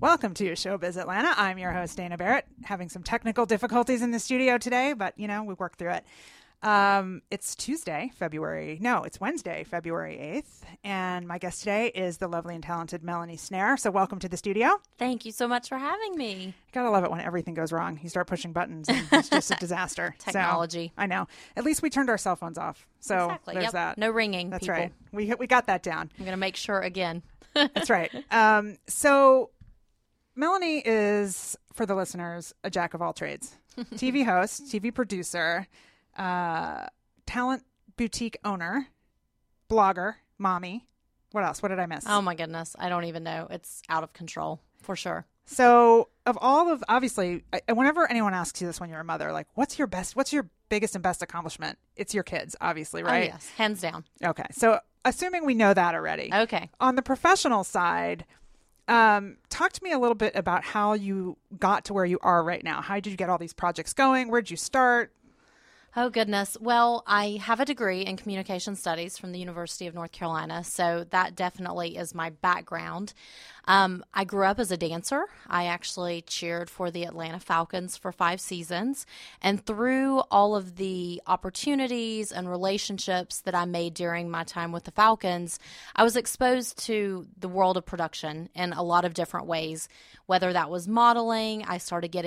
Welcome to Showbiz Atlanta. I'm your host, Dana Barrett, having some technical difficulties in the studio today, but, we worked through it. It's Wednesday, February 8th, and my guest today is the lovely and talented Melanie Snare. So welcome to the studio. Thank you so much for having me. You gotta love it when everything goes wrong. You start pushing buttons and it's just a disaster. Technology. So, I know. At least we turned our cell phones off. So exactly. There's that. No ringing, That's people. right. We got that down. I'm going to make sure again. That's right. So Melanie is, for the listeners, a jack of all trades. TV host, TV producer, talent boutique owner, blogger, mommy. What else? What did I miss? Oh my goodness. I don't even know. It's out of control for sure. So obviously, whenever anyone asks you this when you're a mother, like, what's your biggest and best accomplishment? It's your kids, obviously, right? Oh, yes. Hands down. Okay. So assuming we know that already. Okay. On the professional side, talk to me a little bit about how you got to where you are right now. How did you get all these projects going? Where'd you start? Oh, goodness. Well, I have a degree in communication studies from the University of North Carolina, so that definitely is my background. I grew up as a dancer. I actually cheered for the Atlanta Falcons for 5 seasons. And through all of the opportunities and relationships that I made during my time with the Falcons, I was exposed to the world of production in a lot of different ways. Whether that was modeling, I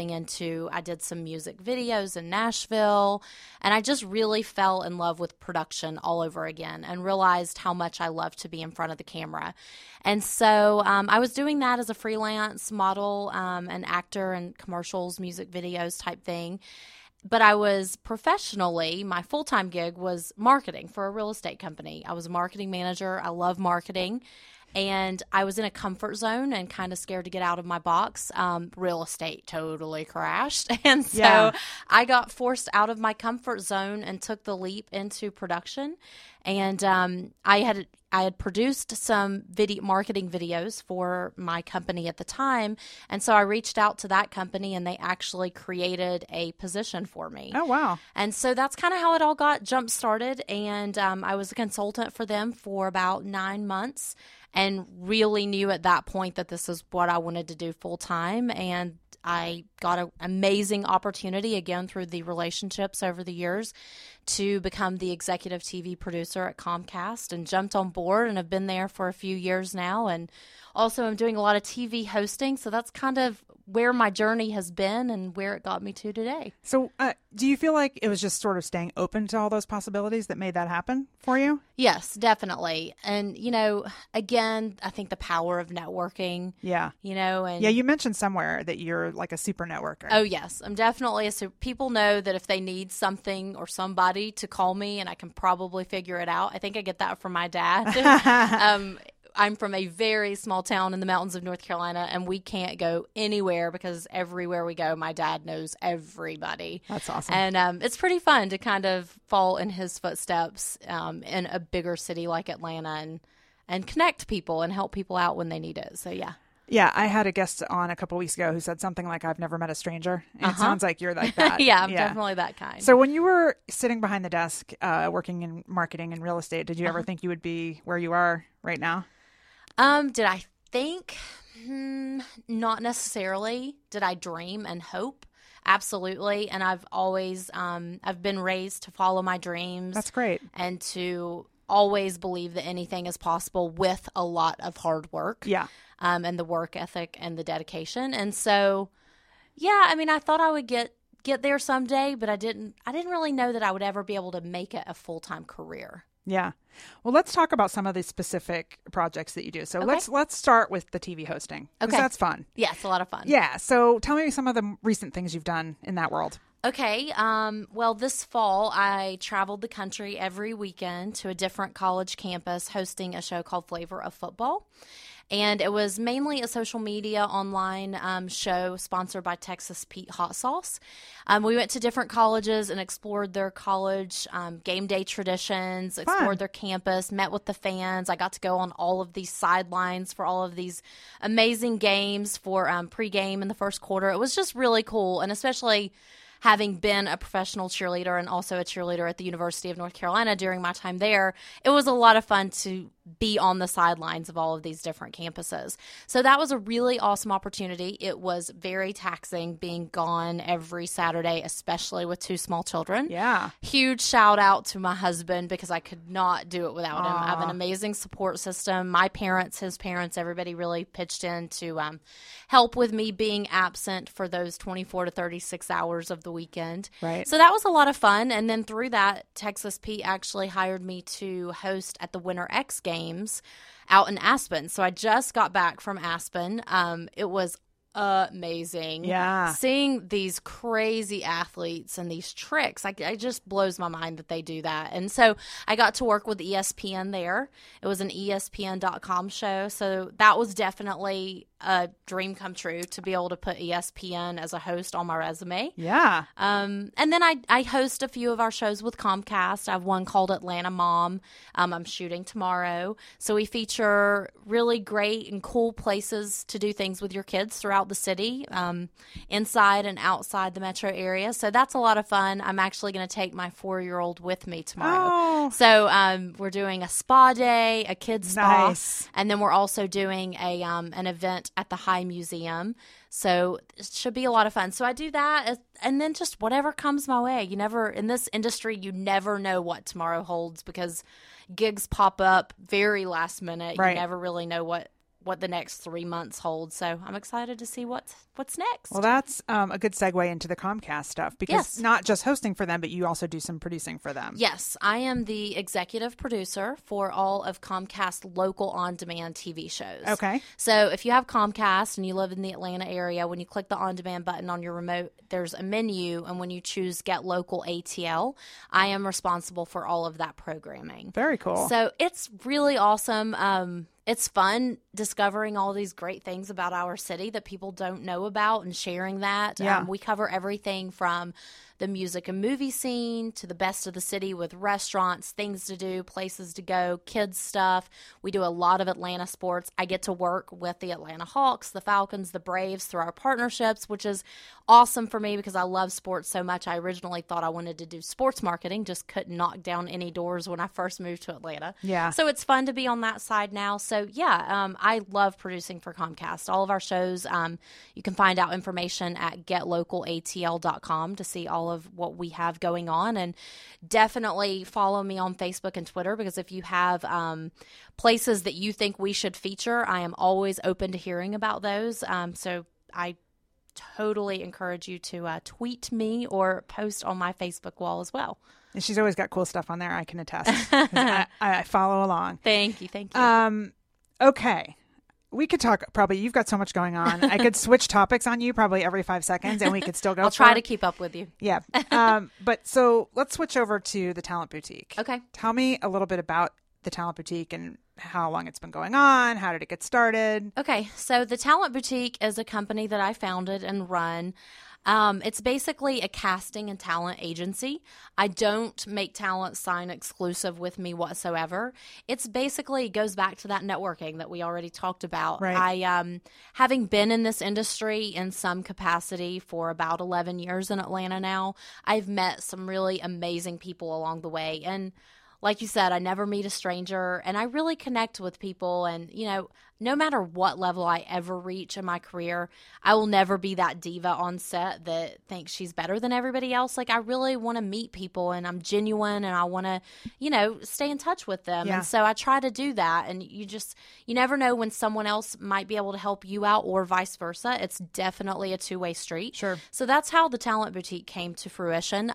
did some music videos in Nashville, and I just really fell in love with production all over again and realized how much I love to be in front of the camera. And so I was doing that as a freelance model, and actor and commercials, music videos type thing. But I was professionally, my full-time gig was marketing for a real estate company. I was a marketing manager. I love marketing. And I was in a comfort zone and kind of scared to get out of my box. Real estate totally crashed. And so I got forced out of my comfort zone and took the leap into production. And I had produced some marketing videos for my company at the time. And so I reached out to that company and they actually created a position for me. Oh, wow. And so that's kind of how it all got jump started. And I was a consultant for them for about 9 months and really knew at that point that this is what I wanted to do full time. And I got an amazing opportunity, again, through the relationships over the years, to become the executive TV producer at Comcast, and jumped on board and have been there for a few years now. And also I'm doing a lot of TV hosting. So that's kind of where my journey has been and where it got me to today. So do you feel like it was just sort of staying open to all those possibilities that made that happen for you? Yes, definitely. And, again, I think the power of networking. Yeah. And yeah, you mentioned somewhere that you're like a super networker. Oh, yes. I'm definitely people know that if they need something or somebody to call me, and I can probably figure it out. I think I get that from my dad. I'm from a very small town in the mountains of North Carolina, and we can't go anywhere because everywhere we go, my dad knows everybody. That's awesome. And it's pretty fun to kind of fall in his footsteps in a bigger city like Atlanta and connect people and help people out when they need it. So, yeah. Yeah, I had a guest on a couple weeks ago who said something like, I've never met a stranger. And it sounds like you're like that. Yeah, I'm definitely that kind. So when you were sitting behind the desk working in marketing and real estate, did you ever think you would be where you are right now? Did I think? Not necessarily. Did I dream and hope? Absolutely. And I've always, I've been raised to follow my dreams. That's great. And to always believe that anything is possible with a lot of hard work. Yeah. And the work ethic and the dedication. And so, yeah, I mean, I thought I would get there someday, but I didn't really know that I would ever be able to make it a full-time career. Yeah. Well, let's talk about some of the specific projects that you do. So Okay. let's start with the TV hosting. Because that's fun. Yeah, it's a lot of fun. Yeah. So tell me some of the recent things you've done in that world. Okay. Well, this fall, I traveled the country every weekend to a different college campus hosting a show called Flavor of Football. And it was mainly a social media online show sponsored by Texas Pete Hot Sauce. We went to different colleges and explored their college game day traditions, explored their campus, met with the fans. I got to go on all of these sidelines for all of these amazing games for pregame in the first quarter. It was just really cool, and especially having been a professional cheerleader and also a cheerleader at the University of North Carolina during my time there, it was a lot of fun to be on the sidelines of all of these different campuses. So that was a really awesome opportunity. It was very taxing being gone every Saturday, especially with 2 small children. Yeah. Huge shout out to my husband because I could not do it without him. I have an amazing support system. My parents, his parents, everybody really pitched in to help with me being absent for those 24 to 36 hours of the weekend. Right. So that was a lot of fun. And then through that, Texas Pete actually hired me to host at the Winter X Games out in Aspen. So I just got back from Aspen. It was amazing. Yeah. Seeing these crazy athletes and these tricks, it just blows my mind that they do that. And so I got to work with ESPN there. It was an ESPN.com show. So that was definitely a dream come true to be able to put ESPN as a host on my resume. Yeah. And then I host a few of our shows with Comcast. I have one called Atlanta Mom. I'm shooting tomorrow. So we feature really great and cool places to do things with your kids throughout the city, inside and outside the metro area. So that's a lot of fun. I'm actually going to take my 4-year-old with me tomorrow. Oh. So we're doing a spa day, a kids spa, Nice. and then we're also doing an event at the High Museum. So it should be a lot of fun. So I do that, and then just whatever comes my way. In this industry, you never know what tomorrow holds because gigs pop up very last minute. Right. You never really know what the next 3 months hold. So I'm excited to see what's next. Well, that's a good segue into the Comcast stuff because Yes. not just hosting for them, but you also do some producing for them. Yes, I am the executive producer for all of Comcast local on-demand TV shows. Okay. So if you have Comcast and you live in the Atlanta area, when you click the on-demand button on your remote, there's a menu, and when you choose Get Local ATL, I am responsible for all of that programming. Very cool. So it's really awesome. It's fun discovering all these great things about our city that people don't know about and sharing that. Yeah. We cover everything from the music and movie scene to the best of the city with restaurants, things to do, places to go, kids stuff. We do a lot of Atlanta sports. I get to work with the Atlanta Hawks, the Falcons, the Braves through our partnerships, which is awesome for me because I love sports so much. I originally thought I wanted to do sports marketing, just couldn't knock down any doors when I first moved to Atlanta. Yeah. So it's fun to be on that side now. So yeah, I love producing for Comcast. All of our shows, you can find out information at getlocalatl.com to see all of what we have going on, and definitely follow me on Facebook and Twitter because if you have places that you think we should feature, I am always open to hearing about those. So I totally encourage you to tweet me or post on my Facebook wall as well. And she's always got cool stuff on there, I can attest. 'Cause I follow along. Thank you. Okay. We could talk, probably, you've got so much going on. I could switch topics on you probably every 5 seconds and we could still go. I'll try to keep up with you. Yeah. But so let's switch over to the Talent Boutique. Okay. Tell me a little bit about the Talent Boutique and how long it's been going on. How did it get started? Okay. So the Talent Boutique is a company that I founded and run. It's basically a casting and talent agency. I don't make talent sign exclusive with me whatsoever. It's basically goes back to that networking that we already talked about. Right. I, having been in this industry in some capacity for about 11 years in Atlanta now, I've met some really amazing people along the way. And like you said, I never meet a stranger, and I really connect with people. And, no matter what level I ever reach in my career, I will never be that diva on set that thinks she's better than everybody else. Like, I really want to meet people, and I'm genuine, and I want to, stay in touch with them. Yeah. And so I try to do that. And you never know when someone else might be able to help you out or vice versa. It's definitely a two-way street. Sure. So that's how the Talent Boutique came to fruition.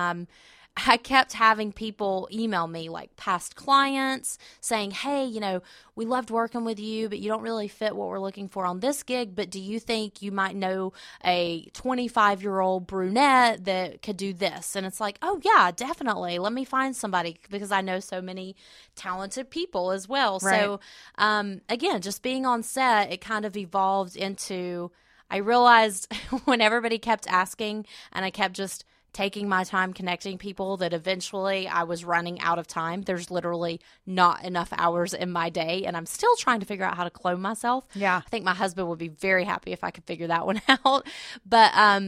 I kept having people email me, like past clients, saying, hey, we loved working with you, but you don't really fit what we're looking for on this gig. But do you think you might know a 25-year-old brunette that could do this? And it's like, oh, yeah, definitely. Let me find somebody because I know so many talented people as well. Right. So, again, just being on set, it kind of evolved into, I realized when everybody kept asking and I kept just taking my time connecting people that eventually I was running out of time. There's literally not enough hours in my day, and I'm still trying to figure out how to clone myself. Yeah. I think my husband would be very happy if I could figure that one out. But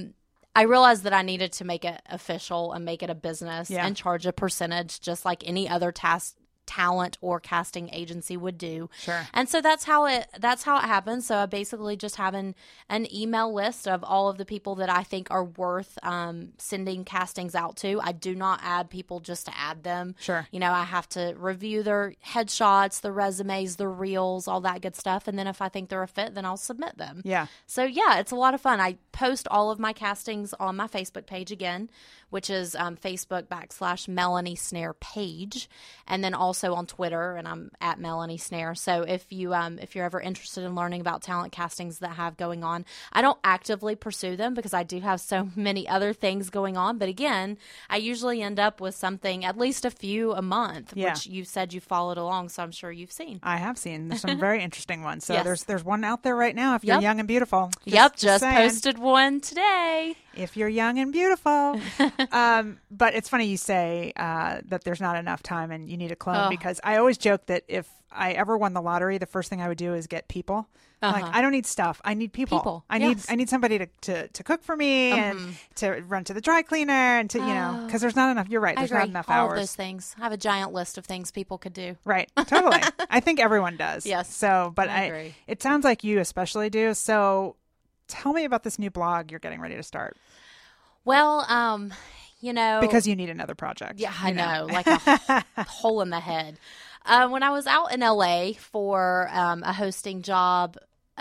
I realized that I needed to make it official and make it a business Yeah. and charge a percentage just like any other talent or casting agency would do. Sure. And so that's how it happened. So I basically just have an email list of all of the people that I think are worth sending castings out to. I do not add people just to add them. Sure. You know, I have to review their headshots, the resumes, the reels, all that good stuff. And then if I think they're a fit, then I'll submit them. Yeah. So yeah, it's a lot of fun. I post all of my castings on my Facebook page again, which is Facebook.com/Melanie Snare page, and then also on Twitter, and I'm at Melanie Snare. So if you're ever interested in learning about talent castings that I have going on, I don't actively pursue them because I do have so many other things going on. But again, I usually end up with something, at least a few a month, Yeah. which you said you followed along, so I'm sure you've seen. I have seen. There's some very interesting ones. So Yes. there's one out there right now if you're Yep. young and beautiful. Just saying. posted one today. If you're young and beautiful. But it's funny you say that there's not enough time and you need a clone, because I always joke that if I ever won the lottery, the first thing I would do is get people. Like, I don't need stuff. I need people. I need somebody to cook for me and to run to the dry cleaner and to, because there's not enough. You're right. I There's agree. not enough all hours. of those things. I have a giant list of things people could do. Right. Totally. I think everyone does. Yes. So, but I agree. it sounds like you especially do. So tell me about this new blog you're getting ready to start. Well, Because you need another project. Yeah, I know, like a hole in the head. When I was out in LA for a hosting job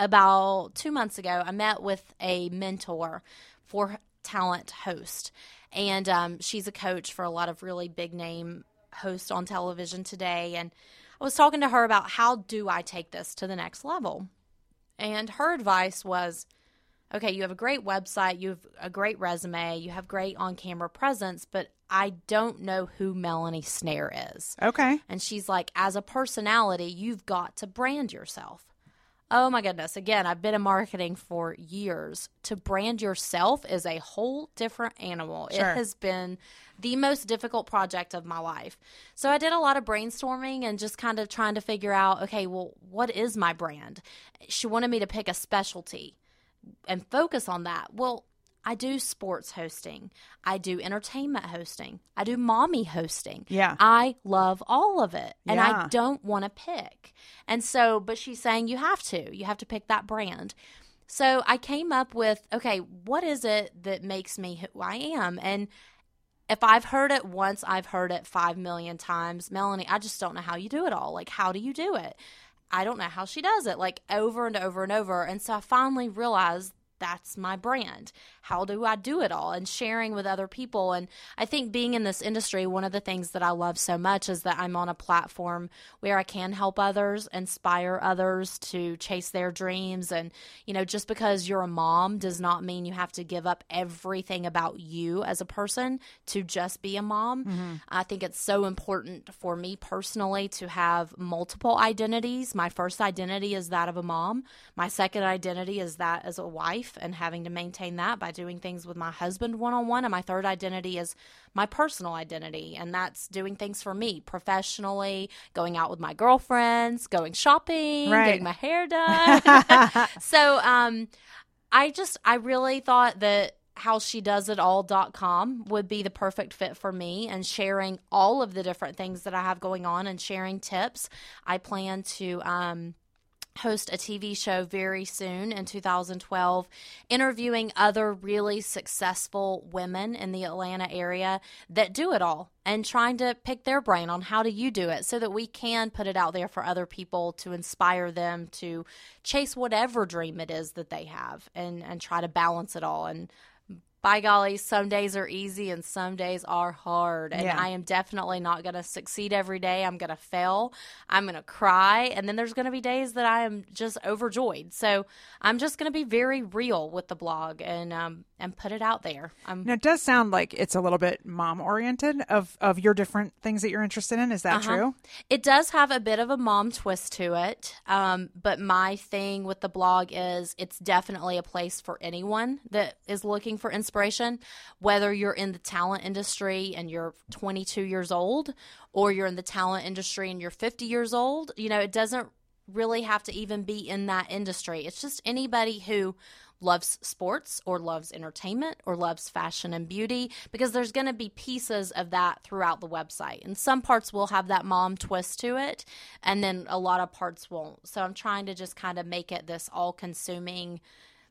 about 2 months ago, I met with a mentor for talent host. And she's a coach for a lot of really big name hosts on television today. And I was talking to her about how do I take this to the next level. And her advice was, okay, you have a great website, you have a great resume, you have great on-camera presence, but I don't know who Melanie Snare is. Okay. And she's like, as a personality, you've got to brand yourself. Oh my goodness. Again, I've been in marketing for years. To brand yourself is a whole different animal. Sure. It has been the most difficult project of my life. So I did a lot of brainstorming and just kind of trying to figure out, okay, well, what is my brand? She wanted me to pick a specialty and focus on that. Well, I do sports hosting. I do entertainment hosting. I do mommy hosting. Yeah. I love all of it. And Yeah. I don't want to pick. And so, but she's saying you have to pick that brand. So I came up with, okay, what is it that makes me who I am? And if I've heard it once, I've heard it 5 million times. Melanie, I just don't know how you do it all. Like, how do you do it? I don't know how she does it, like over and over and over. And so I finally realized that's my brand. How do I do it all? And sharing with other people. And I think being in this industry, one of the things that I love so much is that I'm on a platform where I can help others, inspire others to chase their dreams. And, just because you're a mom does not mean you have to give up everything about you as a person to just be a mom. Mm-hmm. I think it's so important for me personally to have multiple identities. My first identity is that of a mom. My second identity is that as a wife and having to maintain that by doing things with my husband one-on-one. And my third identity is my personal identity. And that's doing things for me professionally, going out with my girlfriends, going shopping, getting my hair done. So I really thought that howshedoesitall.com would be the perfect fit for me, and sharing all of the different things that I have going on and sharing tips. I plan to host a TV show very soon in 2012, interviewing other really successful women in the Atlanta area that do it all and trying to pick their brain on how do you do it so that we can put it out there for other people to inspire them to chase whatever dream it is that they have and try to balance it all. And by golly, some days are easy and some days are hard. And I am definitely not going to succeed every day. I'm going to fail. I'm going to cry. And then there's going to be days that I am just overjoyed. So I'm just going to be very real with the blog and put it out there. Now, it does sound like it's a little bit mom-oriented of your different things that you're interested in. Is that true? It does have a bit of a mom twist to it. But my thing with the blog is it's definitely a place for anyone that is looking for inspiration, whether you're in the talent industry and you're 22 years old or you're in the talent industry and you're 50 years old. It doesn't really have to even be in that industry. It's just anybody who loves sports or loves entertainment or loves fashion and beauty, because there's going to be pieces of that throughout the website. And some parts will have that mom twist to it, and then a lot of parts won't. So I'm trying to just kind of make it this all-consuming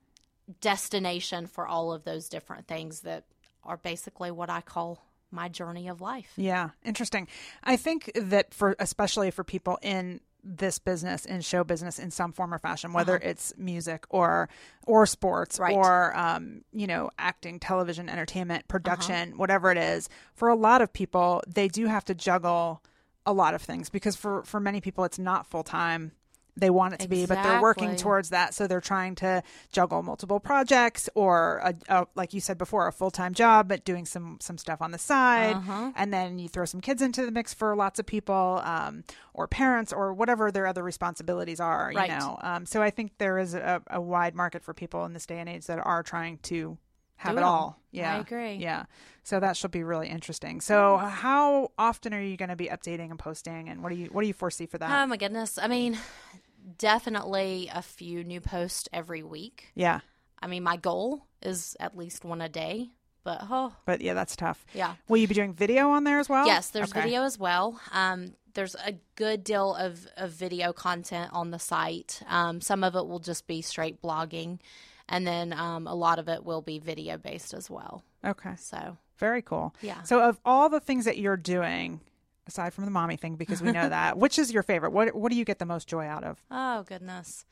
destination for all of those different things that are basically what I call my journey of life. Yeah, interesting. I think that especially for people in this business, in show business, in some form or fashion, whether it's music or sports or acting, television, entertainment, production, whatever it is, for a lot of people, they do have to juggle a lot of things, because for many people it's not full time. They want it to be, but they're working towards that. So they're trying to juggle multiple projects, or like you said before, a full-time job, but doing some stuff on the side. And then you throw some kids into the mix for lots of people, or parents, or whatever their other responsibilities are, you know? So I think there is a wide market for people in this day and age that are trying to have it all. Yeah. I agree. Yeah. So that should be really interesting. So how often are you going to be updating and posting, and what do you foresee for that? Oh my goodness. I mean, definitely a few new posts every week. Yeah. I mean, my goal is at least one a day, but yeah, that's tough. Yeah. Will you be doing video on there as well? Yes, there's video as well. There's a good deal of video content on the site. Some of it will just be straight blogging, and then a lot of it will be video based as well. Okay. So very cool. Yeah. So of all the things that you're doing, aside from the mommy thing, because we know that, which is your favorite? What do you get the most joy out of? Oh, goodness.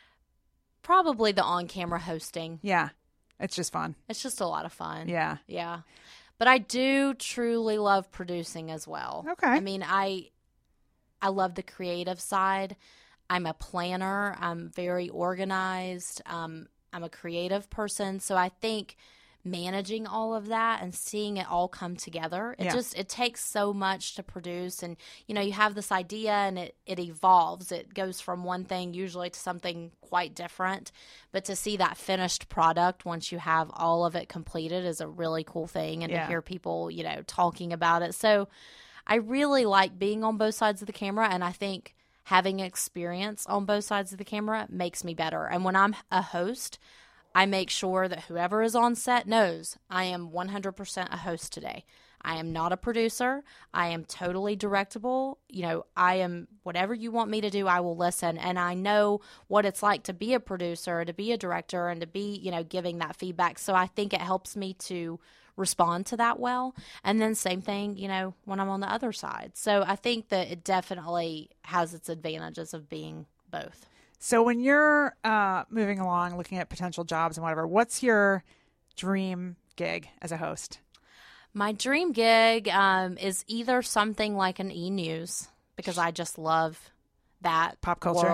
Probably the on-camera hosting. Yeah. It's just fun. It's just a lot of fun. Yeah. Yeah. But I do truly love producing as well. Okay. I mean, I love the creative side. I'm a planner. I'm very organized. I'm a creative person. So I think managing all of that and seeing it all come together, it takes so much to produce. And you have this idea, and it evolves. It goes from one thing usually to something quite different, but to see that finished product once you have all of it completed is a really cool thing. And to hear people talking about it, so I really like being on both sides of the camera, and I think having experience on both sides of the camera makes me better. And when I'm a host, I make sure that whoever is on set knows I am 100% a host today. I am not a producer. I am totally directable. I am whatever you want me to do, I will listen. And I know what it's like to be a producer, to be a director, and to be, giving that feedback. So I think it helps me to respond to that well. And then same thing, when I'm on the other side. So I think that it definitely has its advantages of being both. So when you're moving along, looking at potential jobs and whatever, what's your dream gig as a host? My dream gig is either something like an E-News, because I just love that pop culture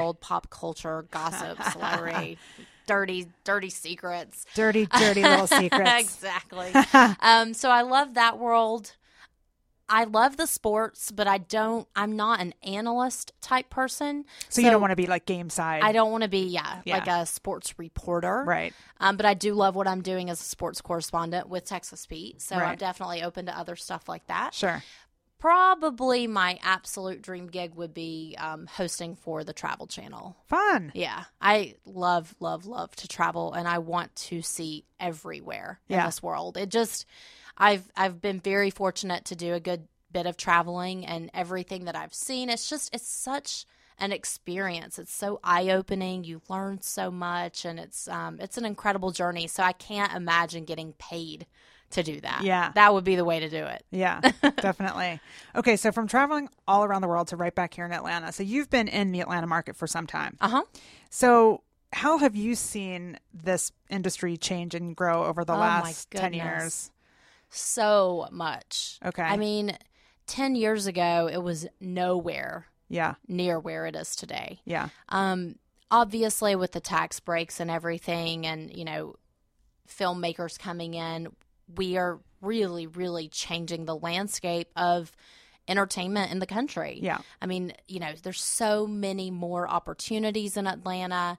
gossip, celebrity, dirty secrets. Dirty little secrets. Exactly. So I love that world. I love the sports, but I'm not an analyst type person. So you don't want to be like game side. I don't want to be, like a sports reporter. Right. But I do love what I'm doing as a sports correspondent with Texas Pete. So I'm definitely open to other stuff like that. Sure. Probably my absolute dream gig would be hosting for the Travel Channel. Fun. Yeah. I love, love, love to travel, and I want to see everywhere in this world. It just... I've been very fortunate to do a good bit of traveling, and everything that I've seen, it's such an experience. It's so eye-opening. You learn so much, and it's an incredible journey. So I can't imagine getting paid to do that. Yeah. That would be the way to do it. Yeah, definitely. Okay, so from traveling all around the world to right back here in Atlanta. So you've been in the Atlanta market for some time. Uh-huh. So how have you seen this industry change and grow over the last 10 years? So much. Okay. I mean, 10 years ago, it was nowhere near where it is today. Yeah. Obviously, with the tax breaks and everything, and, filmmakers coming in, we are really, really changing the landscape of entertainment in the country. Yeah. I mean, there's so many more opportunities in Atlanta.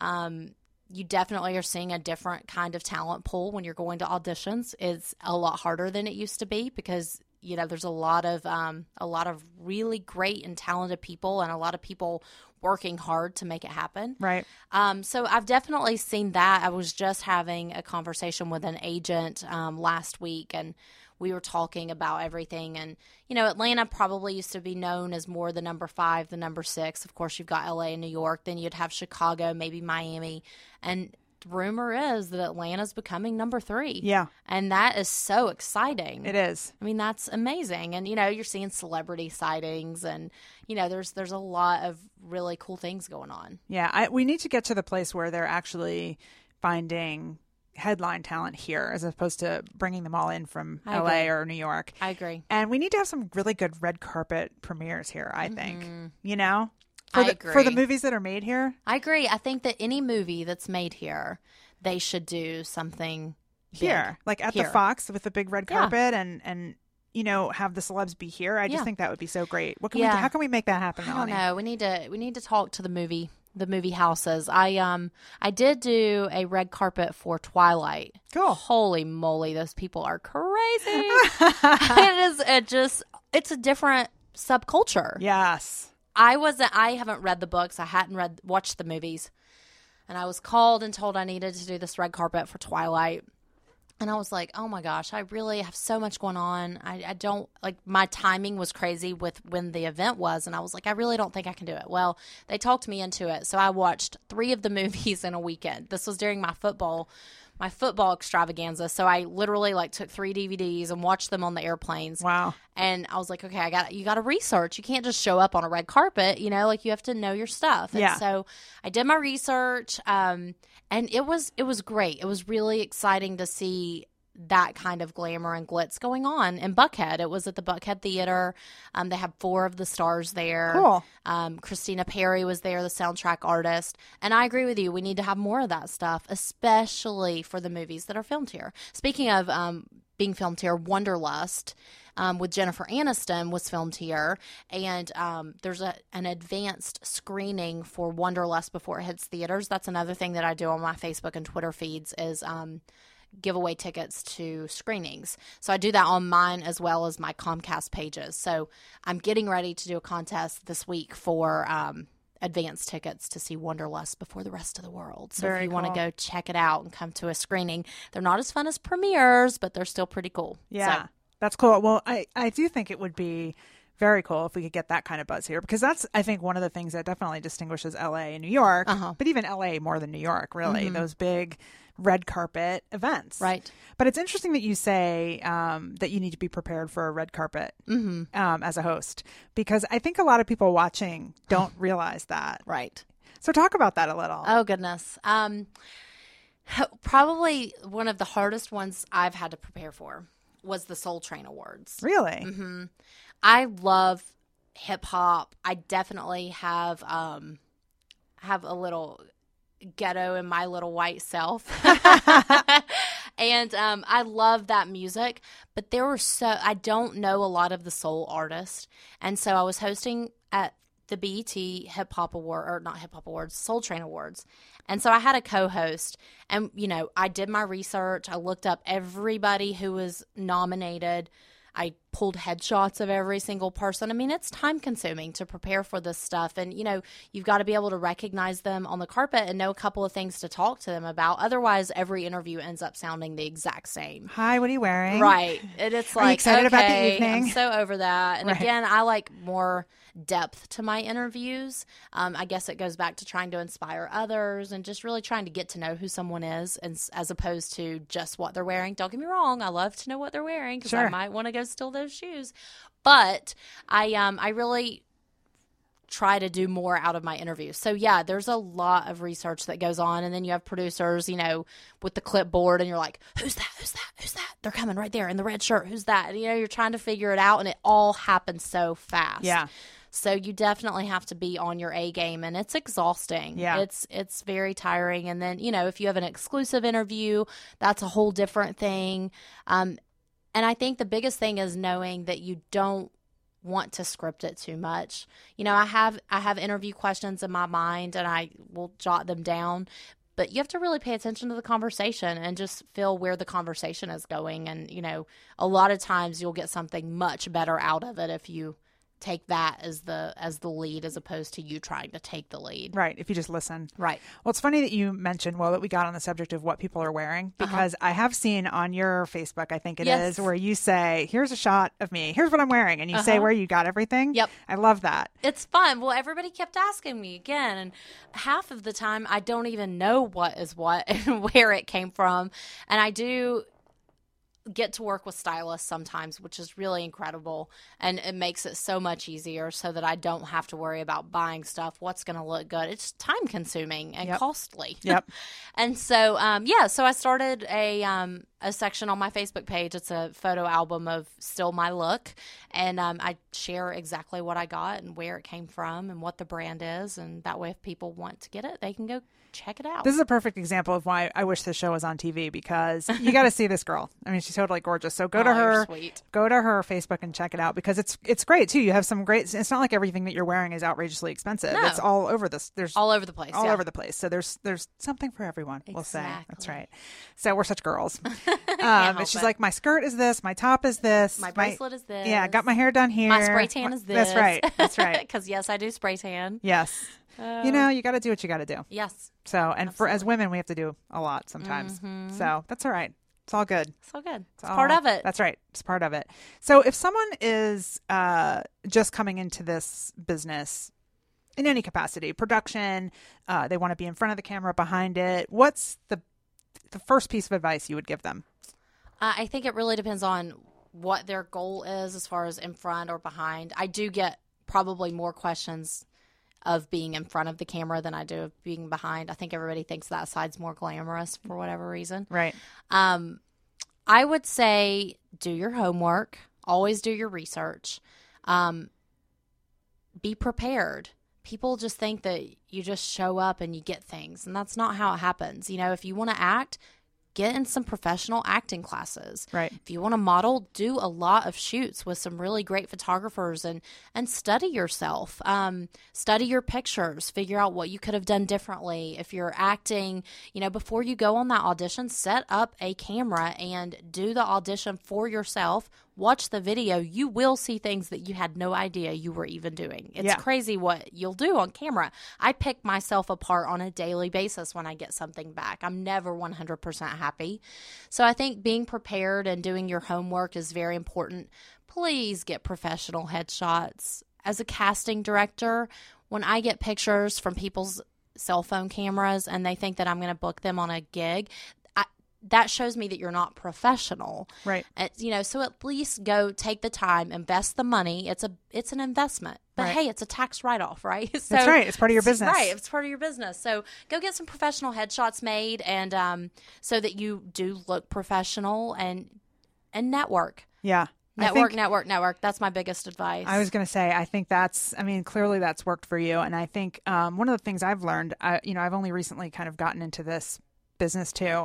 You definitely are seeing a different kind of talent pool when you're going to auditions. It's a lot harder than it used to be, because there's a lot of really great and talented people, and a lot of people working hard to make it happen. Right. So I've definitely seen that. I was just having a conversation with an agent last week, and we were talking about everything. And, Atlanta probably used to be known as more the number 5, the number 6. Of course, you've got LA and New York. Then you'd have Chicago, maybe Miami. And the rumor is that Atlanta's becoming number 3. Yeah. And that is so exciting. It is. I mean, that's amazing. And, you're seeing celebrity sightings, and, there's a lot of really cool things going on. Yeah. We need to get to the place where they're actually finding headline talent here as opposed to bringing them all in from LA or New York. I agree. And we need to have some really good red carpet premieres here, I think. I agree. For the movies that are made here. I agree. I think that any movie that's made here, they should do something here. Big. Like at the Fox with the big red carpet and have the celebs be here. I just think that would be so great. What can we do? How can we make that happen, Melanie? I don't know. We need to talk to the movie houses. I did do a red carpet for Twilight. Cool. Holy moly, those people are crazy. It's a different subculture. Yes. I haven't read the books. I hadn't watched the movies. And I was called and told I needed to do this red carpet for Twilight. And I was like, oh my gosh, I really have so much going on. I don't, my timing was crazy with when the event was. And I was like, I really don't think I can do it. Well, they talked me into it. So I watched 3 of the movies in a weekend. This was during my football extravaganza. So I literally took 3 DVDs and watched them on the airplanes. Wow. And I was like, okay, you got to research. You can't just show up on a red carpet, you have to know your stuff. And so I did my research. And it was great. It was really exciting to see that kind of glamour and glitz going on in Buckhead. It was at the Buckhead Theater. They had 4 of the stars there. Cool. Christina Perri was there, the soundtrack artist. And I agree with you. We need to have more of that stuff, especially for the movies that are filmed here. Speaking of being filmed here, Wanderlust with Jennifer Aniston was filmed here. And there's an advanced screening for Wanderlust before it hits theaters. That's another thing that I do on my Facebook and Twitter feeds is give away tickets to screenings. So I do that on mine as well as my Comcast pages. So I'm getting ready to do a contest this week for advance tickets to see Wanderlust before the rest of the world. So if you want to go check it out and come to a screening, they're not as fun as premieres, but they're still pretty cool. Yeah, that's cool. Well, I do think it would be very cool if we could get that kind of buzz here, because that's, I think, one of the things that definitely distinguishes LA and New York, but even LA more than New York, really, those big red carpet events. Right. But it's interesting that you say that you need to be prepared for a red carpet as a host, because I think a lot of people watching don't realize that. Right. So talk about that a little. Oh, goodness. Probably one of the hardest ones I've had to prepare for was the Soul Train Awards. Really? Mm-hmm. I love hip hop. I definitely have a little ghetto in my little white self. And I love that music, but I don't know a lot of the soul artists. And so I was hosting at the BET Hip Hop Award, or not Hip Hop Awards, Soul Train Awards. And so I had a co-host, and, I did my research. I looked up everybody who was nominated. I pulled headshots of every single person. I mean, it's time consuming to prepare for this stuff. And, you've got to be able to recognize them on the carpet and know a couple of things to talk to them about. Otherwise, every interview ends up sounding the exact same. Hi, what are you wearing? Right. And it's are you excited about the evening? I'm so over that. And again, I like more depth to my interviews. I guess it goes back to trying to inspire others and just really trying to get to know who someone is, and as opposed to just what they're wearing. Don't get me wrong, I love to know what they're wearing because I might want to go steal those shoes. But I really try to do more out of my interviews. So yeah, there's a lot of research that goes on, and then you have producers, with the clipboard, and you're like, who's that? They're coming right there in the red shirt. Who's that? And, you're trying to figure it out, and it all happens so fast. Yeah. So you definitely have to be on your A game, and it's exhausting. Yeah. It's very tiring. And then, if you have an exclusive interview, that's a whole different thing. And I think the biggest thing is knowing that you don't want to script it too much. I have interview questions in my mind, and I will jot them down, But you have to really pay attention to the conversation and just feel where the conversation is going. And, a lot of times you'll get something much better out of it if you take that as the lead as opposed to you trying to take the lead. Right. If you just listen. Right. Well, it's funny that you mentioned, that we got on the subject of what people are wearing, because I have seen on your Facebook, I think it is, where you say, here's a shot of me. Here's what I'm wearing. And you say where you got everything. Yep. I love that. It's fun. Well, everybody kept asking me again. And half of the time I don't even know what is what and where it came from. And I do get to work with stylists sometimes, which is really incredible, and it makes it so much easier so that I don't have to worry about buying stuff, what's going to look good. It's time consuming and costly. Yep. And so so I started a section on my Facebook page. It's a photo album of still my look, and I share exactly what I got and where it came from and what the brand is, and that way if people want to get it, they can go check it out. This is a perfect example of why I wish this show was on TV, because you got to see this girl. I mean, she's totally gorgeous. So go to her Facebook and check it out, because it's great too. You have some great. It's not like everything that you're wearing is outrageously expensive. No. It's all over this. There's all over the place. All over the place. So there's something for everyone. Exactly. We'll say that's right. So we're such girls. But she's like, my skirt is this, my top is this, my bracelet is this. Yeah, got my hair done here. My spray tan is this. That's right. That's right. Because yes, I do spray tan. Yes. You got to do what you got to do. Yes. So, and Absolutely. as women, we have to do a lot sometimes. So that's all right. It's all good. It's all good. It's part of it. That's right. It's part of it. So if someone is just coming into this business in any capacity, production, they want to be in front of the camera, behind it, what's the first piece of advice you would give them? I think it really depends on what their goal is as far as in front or behind. I do get probably more questions of being in front of the camera than I do of being behind. I think everybody thinks that side's more glamorous for whatever reason. Right. I would say do your homework. Always do your research. Be prepared. People just think that you just show up and you get things, and that's not how it happens. If you want to act, get in some professional acting classes. Right. If you want to model, do a lot of shoots with some really great photographers and study yourself. Study your pictures. Figure out what you could have done differently. If you're acting, before you go on that audition, set up a camera and do the audition for yourself. Watch the video. You will see things that you had no idea you were even doing. It's crazy what you'll do on camera. I pick myself apart on a daily basis when I get something back. I'm never 100% happy. So I think being prepared and doing your homework is very important. Please get professional headshots. As a casting director, when I get pictures from people's cell phone cameras and they think that I'm going to book them on a gig, that shows me that you're not professional. Right. So at least go take the time, invest the money. It's an investment. But hey, it's a tax write-off, right? So, that's right. It's part of your business. Right. It's part of your business. So go get some professional headshots made and so that you do look professional and network. Yeah. Network. That's my biggest advice. I was going to say, I think clearly that's worked for you. And I think one of the things I've learned, I've only recently kind of gotten into this business too.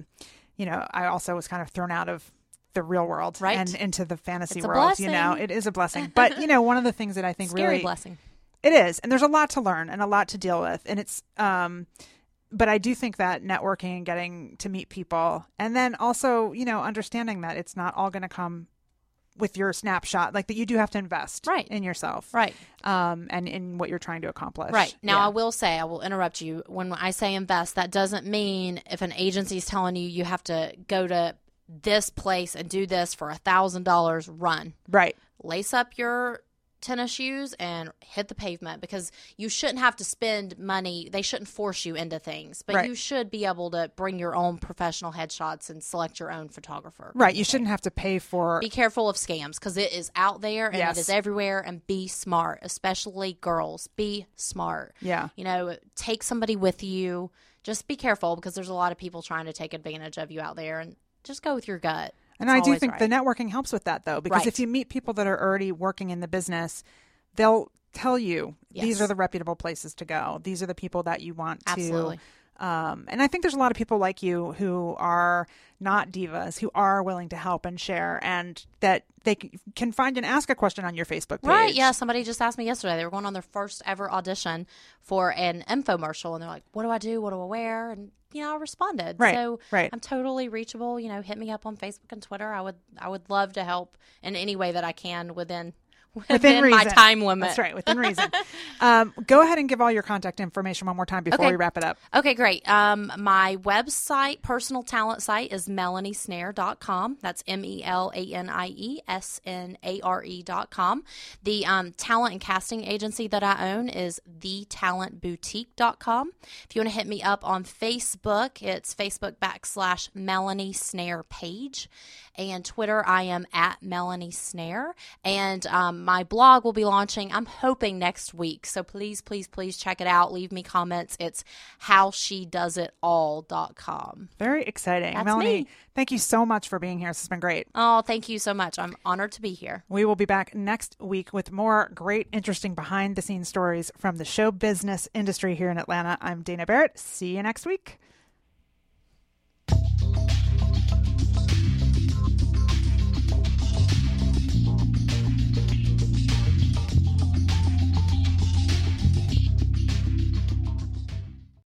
I also was kind of thrown out of the real world and into the fantasy world. Blessing. It is a blessing. But one of the things that I think Scary really blessing. It is, and there's a lot to learn and a lot to deal with, and it's. But I do think that networking and getting to meet people, and then also understanding that it's not all going to come with your snapshot, like that you do have to invest in yourself. Right. And in what you're trying to accomplish. Right. Now, I will interrupt you. When I say invest, that doesn't mean if an agency is telling you have to go to this place and do this for $1,000, run. Right. Lace up your tennis shoes and hit the pavement, because you shouldn't have to spend money. They shouldn't force you into things, but you should be able to bring your own professional headshots and select your own photographer. Right. You shouldn't have to pay for. Be careful of scams, because it is out there and it is everywhere, and be smart, especially girls. Be smart. Yeah. Take somebody with you. Just be careful, because there's a lot of people trying to take advantage of you out there, and just go with your gut. And I do think the networking helps with that, though, because if you meet people that are already working in the business, they'll tell you these are the reputable places to go. These are the people that you want to And I think there's a lot of people like you who are not divas, who are willing to help and share, and that they can find and ask a question on your Facebook page. Right. Yeah. Somebody just asked me yesterday. They were going on their first ever audition for an infomercial, and they're like, what do I do? What do I wear? And, I responded. Right. So right. I'm totally reachable. Hit me up on Facebook and Twitter. I would love to help in any way that I can within my time limit. That's right, within reason. Go ahead and give all your contact information one more time before we wrap it up. Okay, great. My website, personal talent site, is melaniesnare.com. That's MELANIESNARE.com. The talent and casting agency that I own is thetalentboutique.com. If you want to hit me up on Facebook, it's Facebook.com/Melanie Snare page. And Twitter, I am at Melanie Snare. And my blog will be launching, I'm hoping, next week. So please, please, please check it out. Leave me comments. It's howshedoesitall.com. Very exciting. That's Melanie, me. Thank you so much for being here. This has been great. Oh, thank you so much. I'm honored to be here. We will be back next week with more great, interesting behind-the-scenes stories from the show business industry here in Atlanta. I'm Dana Barrett. See you next week.